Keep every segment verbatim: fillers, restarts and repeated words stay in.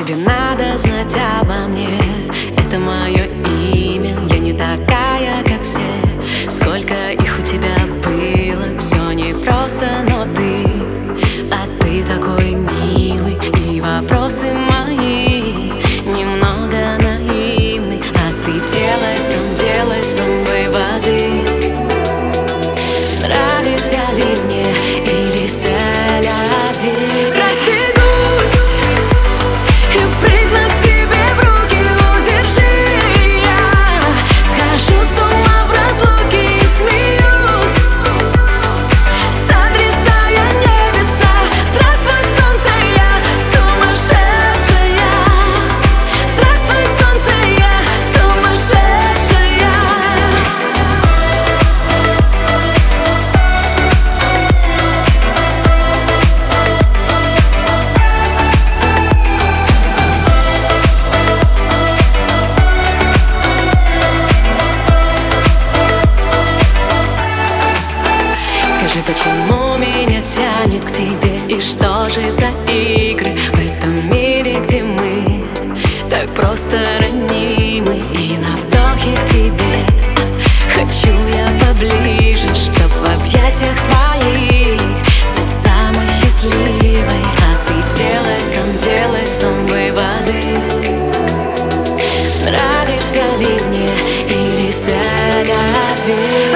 тебе надо знать обо мне? Это мое имя, я не такая, как все. Сколько их у тебя было, все непросто, но ты, а ты такой милый. И вопросы мои немного наивны, а ты делай сам, делай сам выводы. Нравишься ли мне или селяви? Почему меня тянет к тебе? И что же за игры в этом мире, где мы так просто ранимы? И на вдохе к тебе хочу я поближе, чтоб в объятиях твоих стать самой счастливой. А ты делай сам, делай сам выводы. Нравишься ли мне или селяви?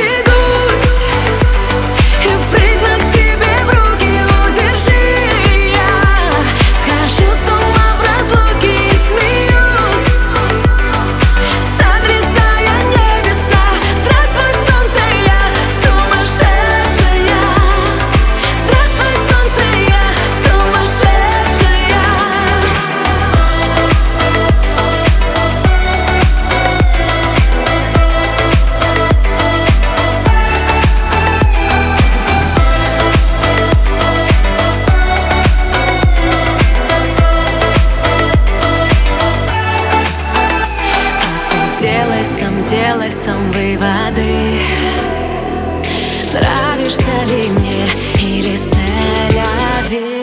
Делай сам, делай сам выводы. Нравишься ли мне или селяви?